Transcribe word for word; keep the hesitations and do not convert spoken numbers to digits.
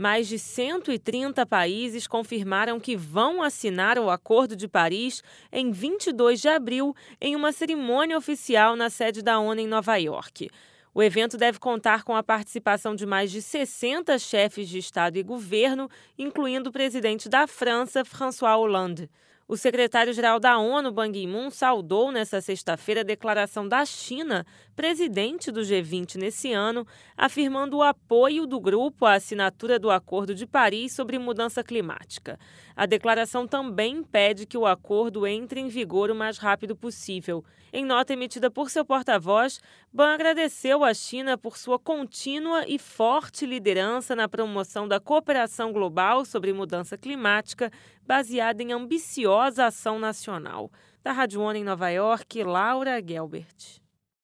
Mais de cento e trinta países confirmaram que vão assinar o Acordo de Paris em vinte e dois de abril, em uma cerimônia oficial na sede da ONU em Nova York. O evento deve contar com a participação de mais de sessenta chefes de Estado e governo, incluindo o presidente da França, François Hollande. O secretário-geral da ONU, Ban Ki-moon, saudou nesta sexta-feira a declaração da China, presidente do G vinte nesse ano, afirmando o apoio do grupo à assinatura do Acordo de Paris sobre mudança climática. A declaração também pede que o acordo entre em vigor o mais rápido possível. Em nota emitida por seu porta-voz, Ban agradeceu à China por sua contínua e forte liderança na promoção da cooperação global sobre mudança climática, baseada em ambiciosa ação nacional. Da Rádio ONU em Nova York, Laura Gelbert.